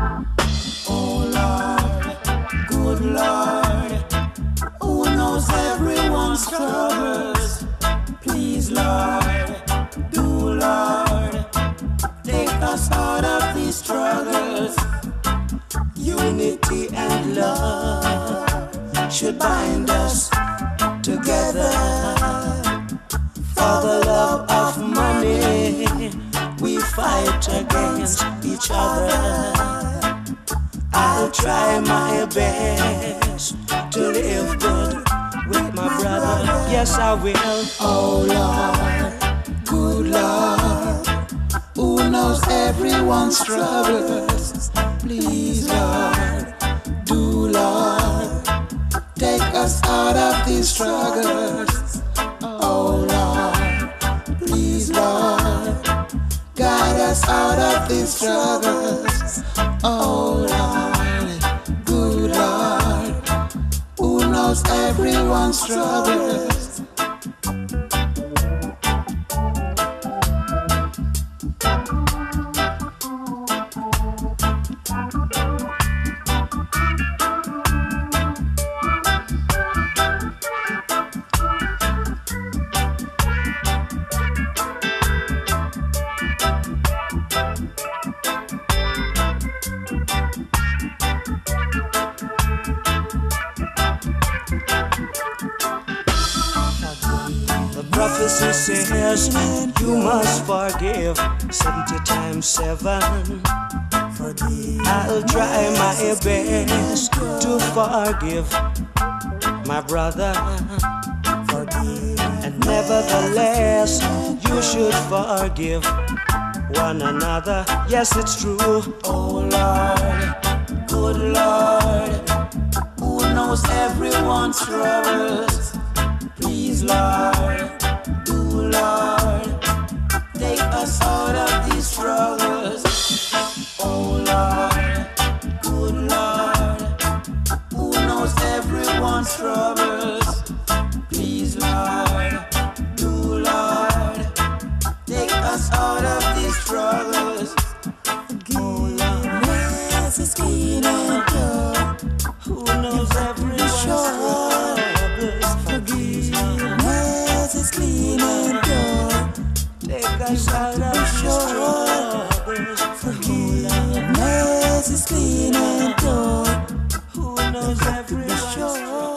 Oh Lord, good Lord, who knows everyone's troubles. Please Lord, do Lord, take us out of these struggles. Unity and love should bind us together. For the love of money, we fight against each other. I'll try my best to live good with my brother. Yes, I will. Oh Lord, good Lord, who knows everyone's troubles. Please Lord, do Lord, take us out of these struggles. Oh Lord, please Lord, guide us out of these struggles. Oh Lord, good Lord, who knows everyone's troubles. Prophecy says you must forgive 70 times 7. I'll try my best to forgive my brother. And nevertheless, you should forgive one another. Yes, it's true. Oh Lord, good Lord, who knows everyone's troubles. Please Lord, Lord, take us out of these struggles. Oh Lord, good Lord, who knows everyone's troubles. Please Lord, do Lord, take us out of these struggles. Forgiveness is clean and pure. Who knows everyone's troubles. Forgiveness is clean and pure. Take us out of the struggles. Forgiveness is clean and pure. Who knows everyone's troubles.